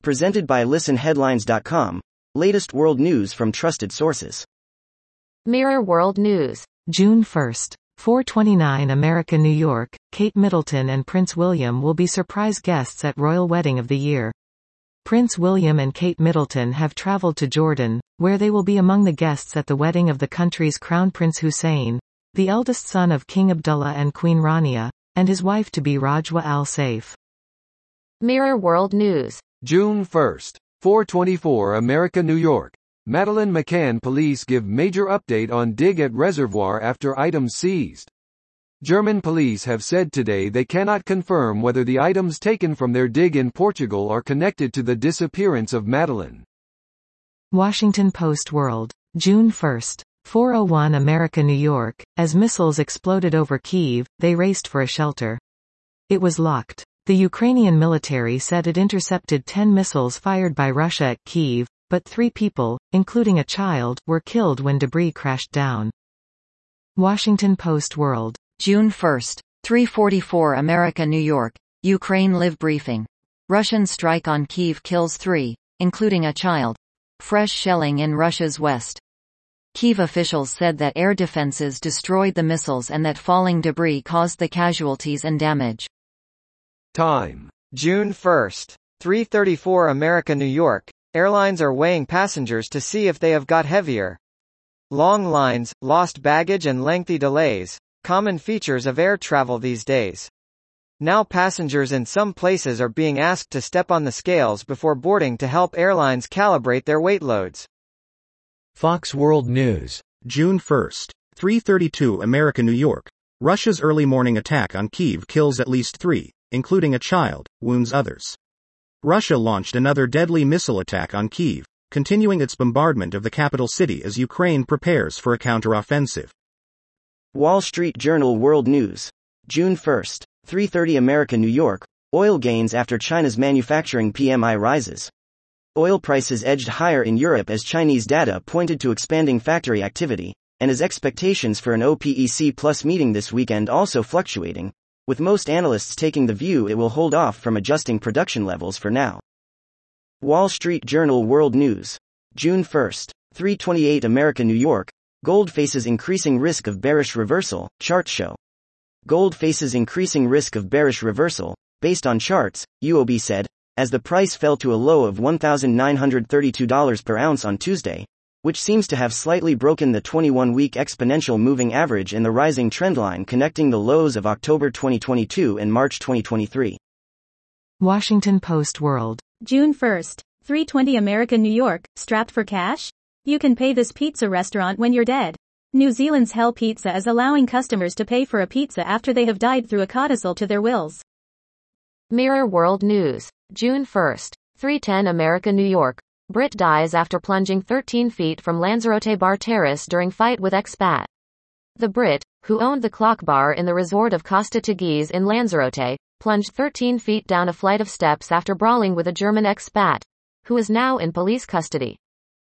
Presented by listenheadlines.com. Latest world news from trusted sources. Mirror World News. June 1st. 4:29 America, New York. Kate Middleton and Prince William will be surprise guests at Royal Wedding of the Year. Prince William and Kate Middleton have traveled to Jordan, where they will be among the guests at the wedding of the country's Crown Prince Hussein, the eldest son of King Abdullah and Queen Rania, and his wife-to-be Rajwa Al Saif. Mirror World News. June 1st. 4:24 America, New York. Madeleine McCann police give major update on dig at reservoir after items seized. German police have said today they cannot confirm whether the items taken from their dig in Portugal are connected to the disappearance of Madeleine. Washington Post World. June 1st. 4:01 America, New York. As missiles exploded over Kyiv, they raced for a shelter. It was locked. The Ukrainian military said it intercepted 10 missiles fired by Russia at Kyiv, but 3 people, including a child, were killed when debris crashed down. Washington Post World. June 1st, 3:44 America, New York. Ukraine live briefing. Russian strike on Kyiv kills 3, including a child. Fresh shelling in Russia's west. Kyiv officials said that air defenses destroyed the missiles and that falling debris caused the casualties and damage. Time. June 1st. 3:34 America, New York. Airlines are weighing passengers to see if they have got heavier. Long lines, lost baggage and lengthy delays, common features of air travel these days. Now passengers in some places are being asked to step on the scales before boarding to help airlines calibrate their weight loads. Fox World News. June 1st. 3:32 America, New York. Russia's early morning attack on Kyiv kills at least 3, including a child, wounds others. Russia launched another deadly missile attack on Kyiv, continuing its bombardment of the capital city as Ukraine prepares for a counteroffensive. Wall Street Journal World News. June 1st. 3:30 America, New York. Oil gains after China's manufacturing PMI rises. Oil prices edged higher in Europe as Chinese data pointed to expanding factory activity, and as expectations for an OPEC Plus meeting this weekend also fluctuating, with most analysts taking the view it will hold off from adjusting production levels for now. Wall Street Journal World News. June 1st. 3:28 America, New York. Gold faces increasing risk of bearish reversal, charts show. Gold faces increasing risk of bearish reversal, based on charts, UOB said, as the price fell to a low of $1,932 per ounce on Tuesday, which seems to have slightly broken the 21-week exponential moving average in the rising trendline connecting the lows of October 2022 and March 2023. Washington Post World. June 1st, 3:20 America, New York. Strapped for cash? You can pay this pizza restaurant when you're dead. New Zealand's Hell Pizza is allowing customers to pay for a pizza after they have died through a codicil to their wills. Mirror World News. June 1st. 3:10 America, New York. Brit dies after plunging 13 feet from Lanzarote bar terrace during fight with expat. The Brit, who owned the clock bar in the resort of Costa Teguise in Lanzarote, plunged 13 feet down a flight of steps after brawling with a German expat, who is now in police custody.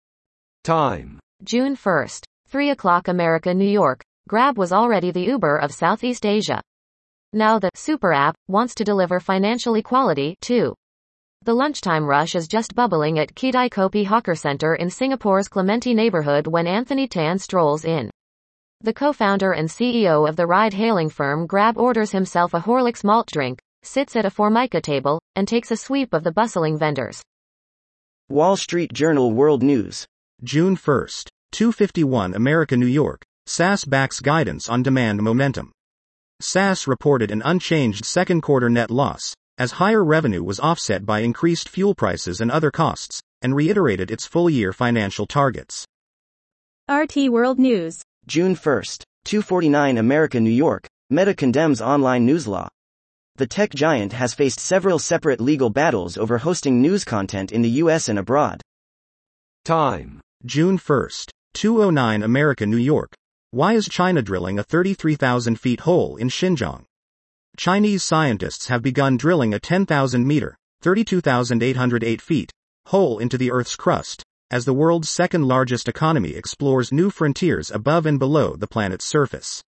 Time. June 1st. 3 o'clock America, New York. Grab was already the Uber of Southeast Asia. Now the super app wants to deliver financial equality, too. The lunchtime rush is just bubbling at Kedai Kopi Hawker Center in Singapore's Clementi neighborhood when Anthony Tan strolls in. The co-founder and CEO of the ride-hailing firm Grab orders himself a Horlicks malt drink, sits at a Formica table, and takes a sweep of the bustling vendors. Wall Street Journal World News. June 1st. 2:51 America, New York. SAS backs guidance on demand momentum. SAS reported an unchanged second quarter net loss, as higher revenue was offset by increased fuel prices and other costs, and reiterated its full-year financial targets. RT World News. June 1st. 2:49 America, New York. Meta condemns online news law. The tech giant has faced several separate legal battles over hosting news content in the US and abroad. Time. June 1st. 2:09 America, New York. Why is China drilling a 33,000 feet hole in Xinjiang? Chinese scientists have begun drilling a 10,000-meter, 32,808 feet, hole into the Earth's crust, as the world's second-largest economy explores new frontiers above and below the planet's surface.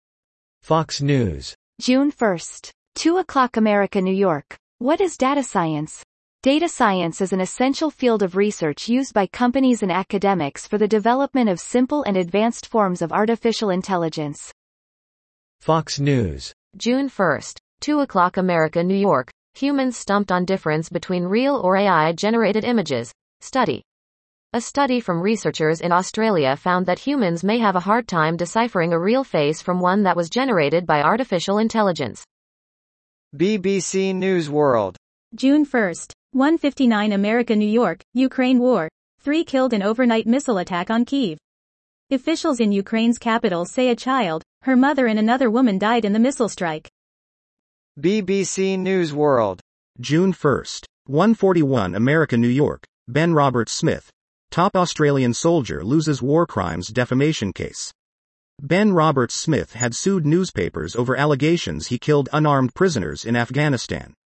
Fox News. June 1st. 2 o'clock America, New York. What is data science? Data science is an essential field of research used by companies and academics for the development of simple and advanced forms of artificial intelligence. Fox News. June 1st, 2 o'clock America, New York. Humans stumped on difference between real or AI-generated images. Study. A study from researchers in Australia found that humans may have a hard time deciphering a real face from one that was generated by artificial intelligence. BBC News World. June 1st, 1:59 America, New York, Ukraine war. 3 killed in overnight missile attack on Kyiv. Officials in Ukraine's capital say a child, her mother and another woman died in the missile strike. BBC News World. June 1st, 1:41 America, New York. Ben Roberts-Smith. Top Australian soldier loses war crimes defamation case. Ben Roberts-Smith had sued newspapers over allegations he killed unarmed prisoners in Afghanistan.